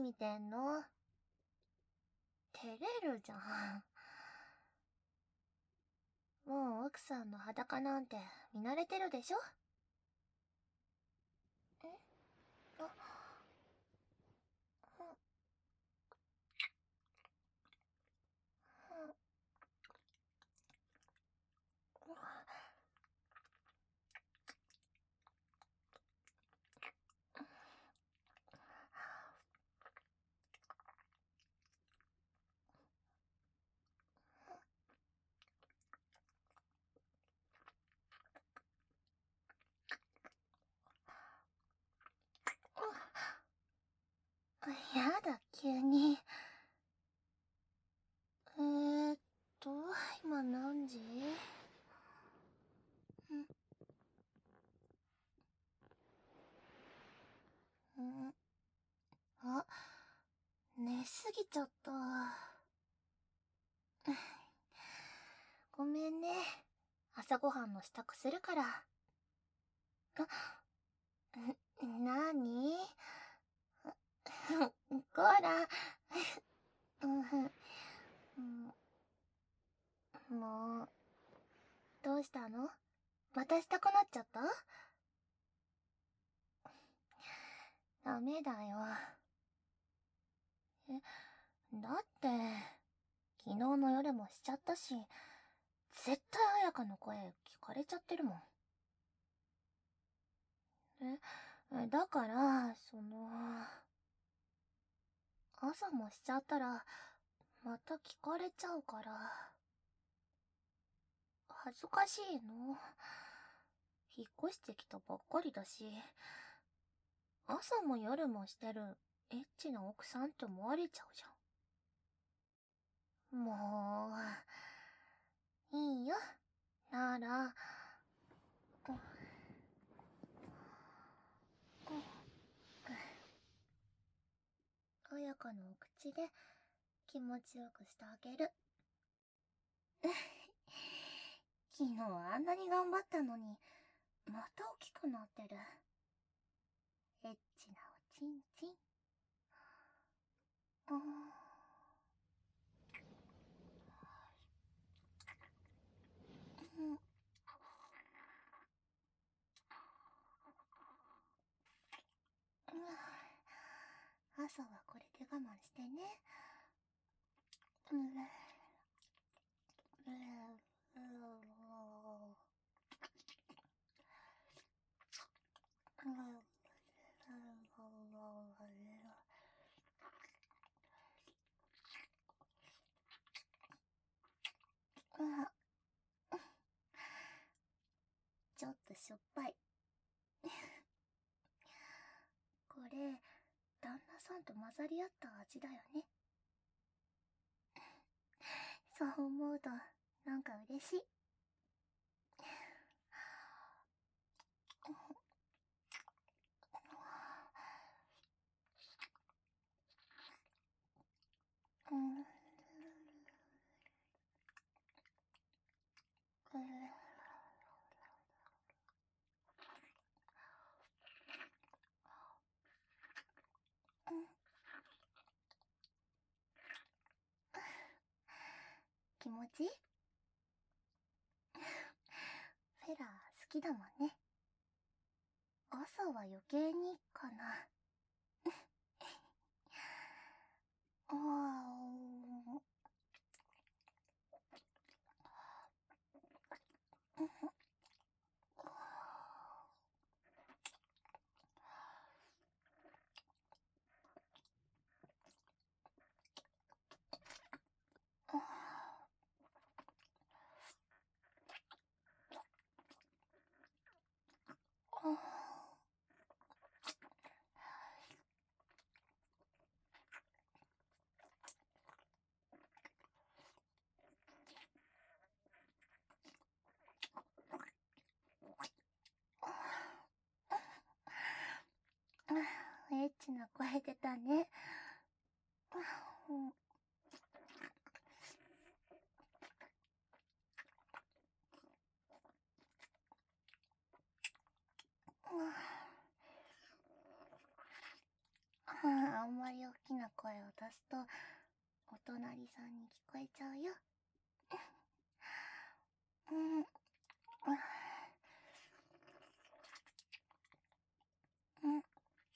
見てんの？照れるじゃん。もう奥さんの裸なんて見慣れてるでしょ？え？あ、やだ、急に。今何時？あ、寝すぎちゃった。ごめんね。朝ごはんの支度するから。なに？こら。もう、どうしたの？またしたくなっちゃった？ダメだよ。だって、昨日の夜もしちゃったし、絶対彩香の声聞かれちゃってるもん。だから、朝もしちゃったら、また聞かれちゃうから。恥ずかしいの。引っ越してきたばっかりだし、朝も夜もしてるエッチな奥さんって思われちゃうじゃん。もう、いいよ。なら、彩香のお口で気持ちよくしてあげる。昨日あんなに頑張ったのに、また大きくなってる。エッチなおちんちん。朝はこれで我慢してね。ちょっとしょっぱい。これ、旦那さんと混ざり合った味だよね。そう思うと、なんか嬉しい。気持ちいい？フェラー好きだもんね。朝は余計にかな。エッチな声出たね。 んまり大きな声を出すと、お隣さんに聞こえちゃうよ。うん。うん。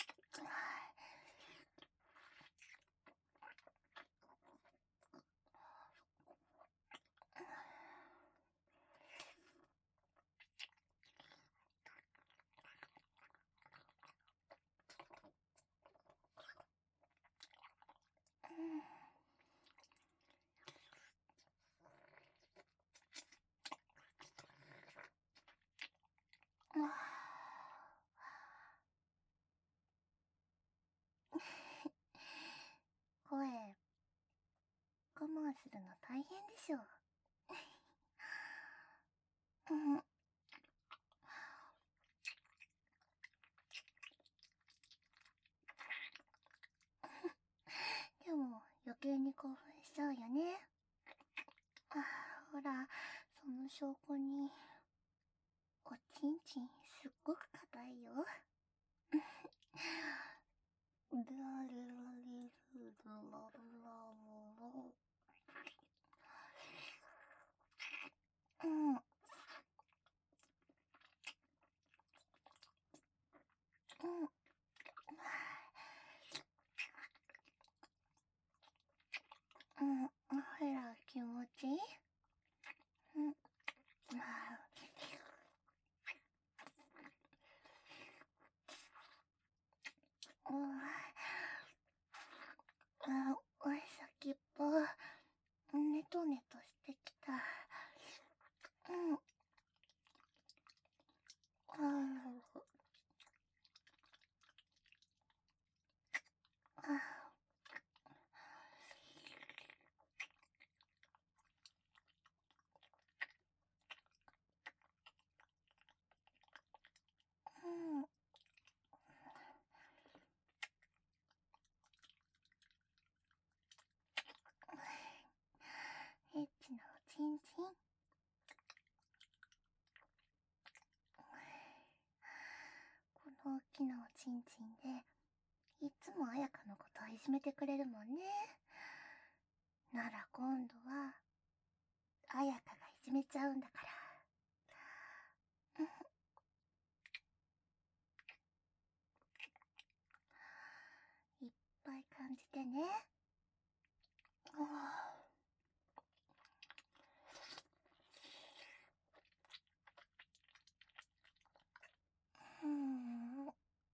声、我慢するの大変でしょ。うん。でも余計に興奮しちゃうよね。ほら、その証拠に、おちんちんすっごく硬いよ。うん。うん。うん。ほら、気持ちいい？うん。先っぽ、ネトネトしてきた。うん。うん。エッチなおちんちん。この大きなおちんちんで、いつも彩香のことをいじめてくれるもんね。なら今度は、彩香がいじめちゃうんだから。いっぱい感じてね。うん。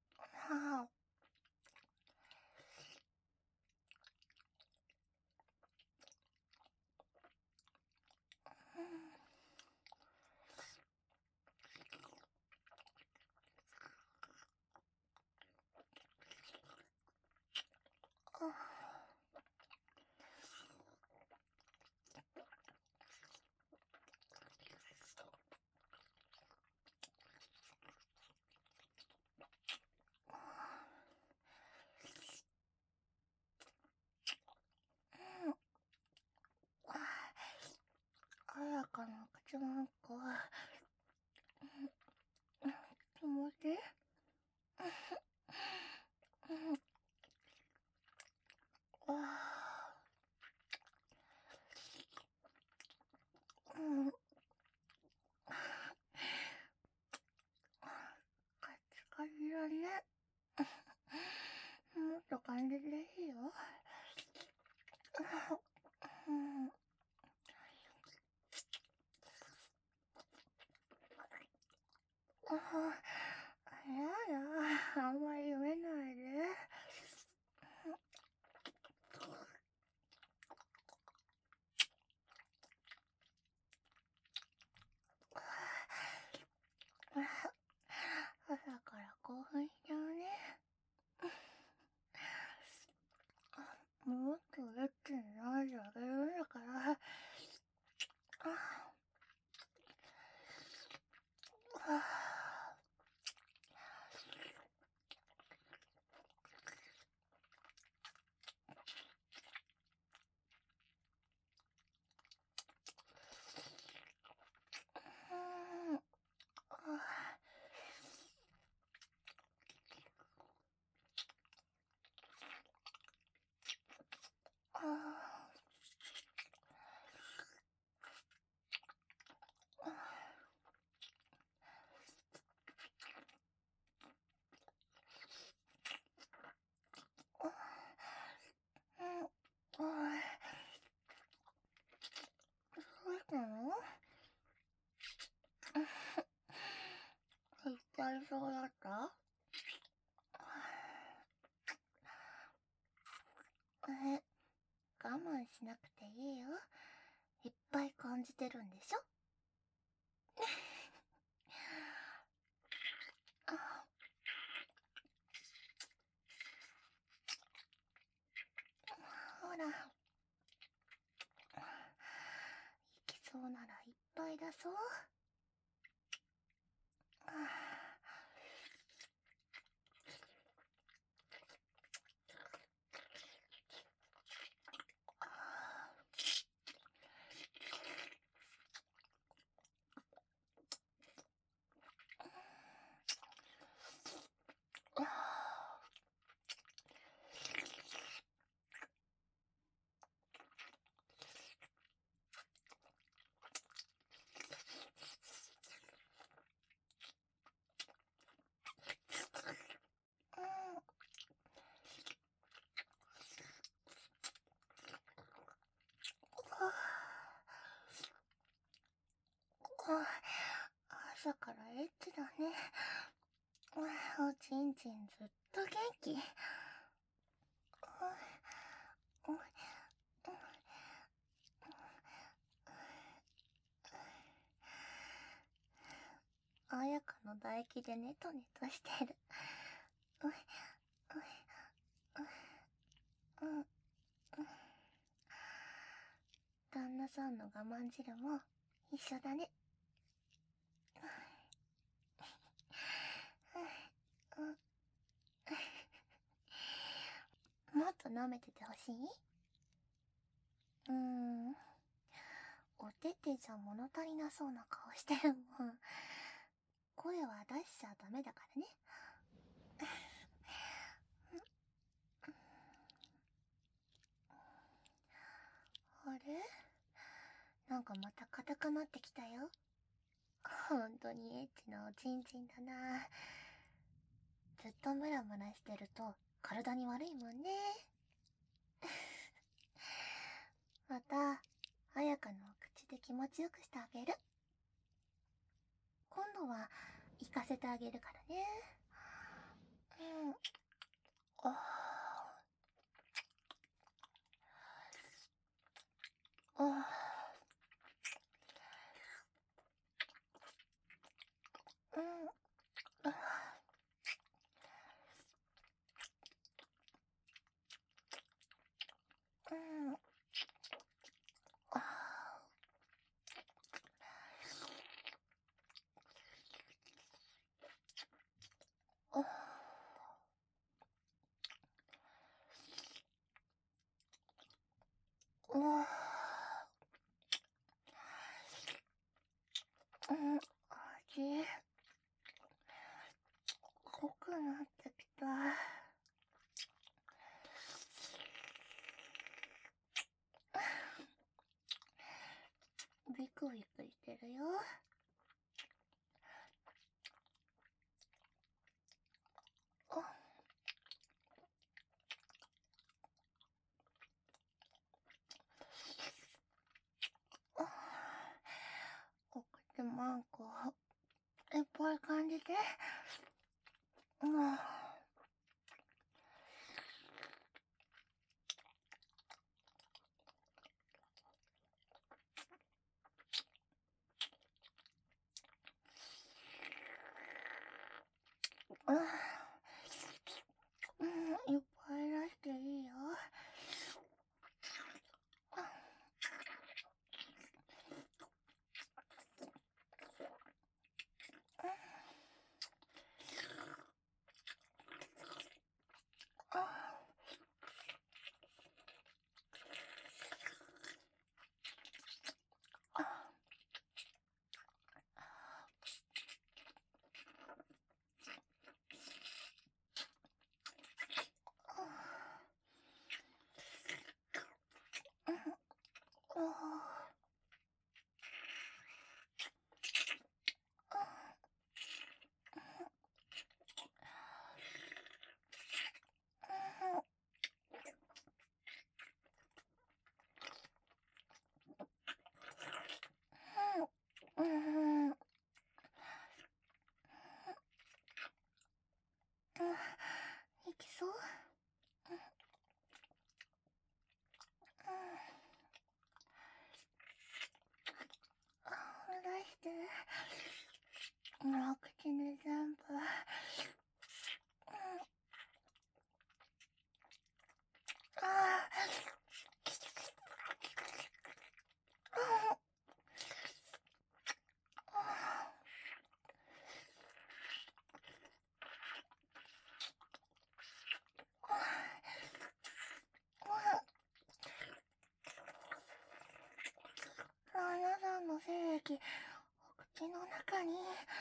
彩香の口なんか、気持ちいい？うん。カチカチだね。もっと感じていいよ。うん。 そうだった？我慢しなくていいよ。いっぱい感じてるんでしょ？ほら。いけそうならいっぱい出そう。朝からエッチだね。おちんちんずっと元気。綾香の唾液でネトネトしてる。旦那さんの我慢汁も一緒だね。もっと舐めててほしい？おててじゃ物足りなそうな顔してるもん。声は出しちゃダメだからね。あれ？なんかまた硬くなってきたよ。ほんとにエッチなおちんちんだな。ずっとムラムラしてると体に悪いもんね。また、彩香の口で気持ちよくしてあげる。今度は行かせてあげるからね。味、濃くなってきた。ビクビクしてるよ。お口マンコいっぱい感じて。いっぱい出していいよ。 お口に全部。あなたの精液、お口の中に。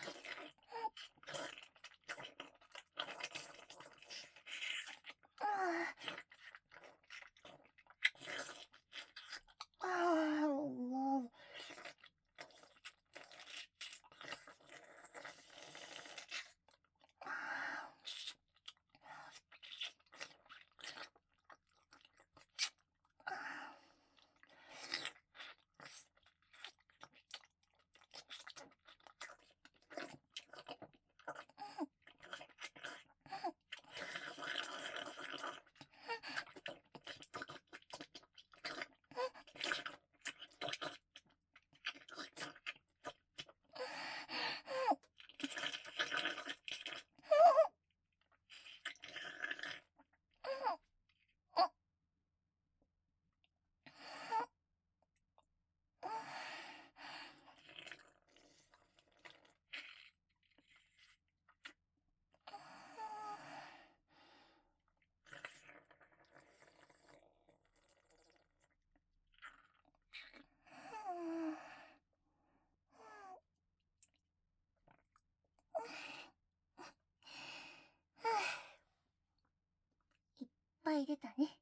いっぱい出たね。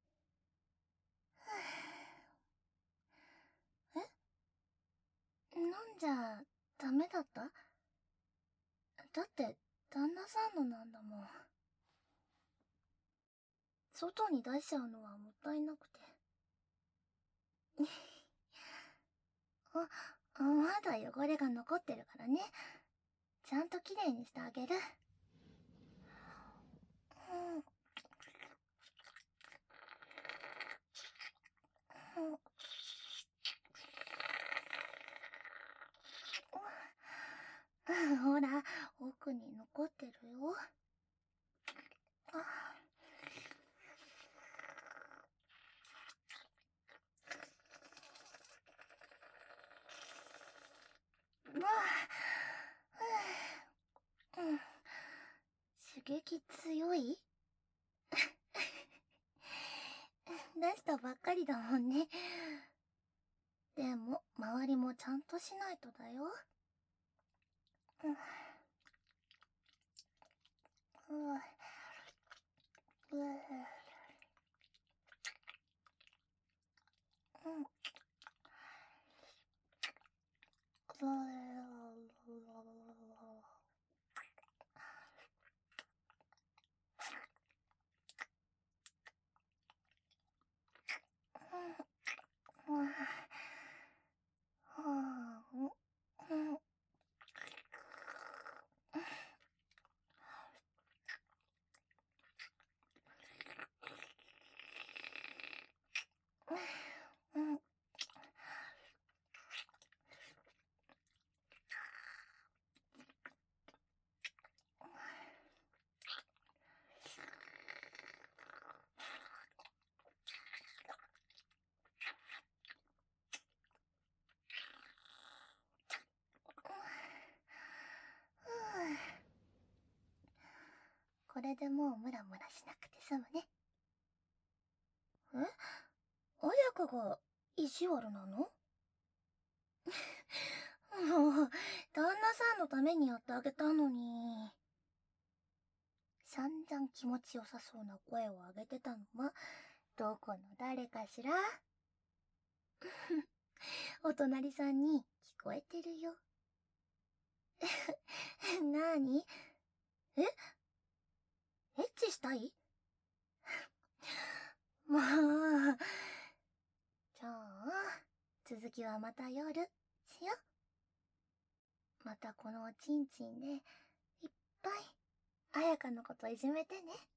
飲んじゃダメだった？だって旦那さんのなんだもん。外に出しちゃうのはもったいなくて。まだ汚れが残ってるからね。ちゃんときれいにしてあげる。ほら、奥に残ってるよ。刺激強い？出したばっかりだもんね。でも、周りもちゃんとしないとだよ。これでもうムラムラしなくて済むね。綾香が意地悪なの？もう、旦那さんのためにやってあげたのに。散々気持ちよさそうな声を上げてたのは、どこの誰かしら？お隣さんに聞こえてるよ。なーに？エッチしたい？もう。じゃあ、続きはまた夜、しよ。またこのおちんちんで、いっぱい、彩香のこといじめてね。